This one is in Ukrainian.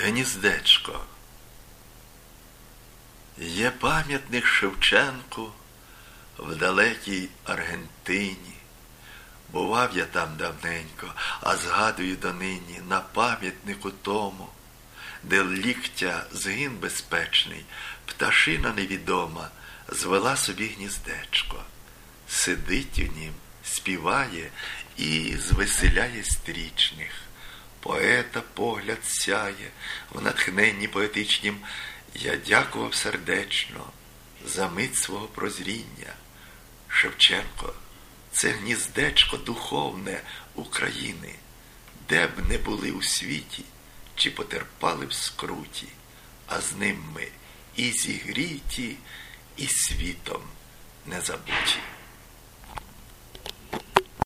Гніздечко. Є пам'ятник Шевченку в далекій Аргентині. Бував я там давненько, а згадую донині на пам'ятнику тому, де ліктя згин безпечний, пташина невідома звела собі гніздечко. Сидить у нім, співає і звеселяє стрічних. Поета погляд сяє, в натхненні поетичнім. Я дякував сердечно за мить свого прозріння. Шевченко – це гніздечко духовне України, де б не були у світі, чи потерпали в скруті, а з ним ми і зігріті, і світом не забуті.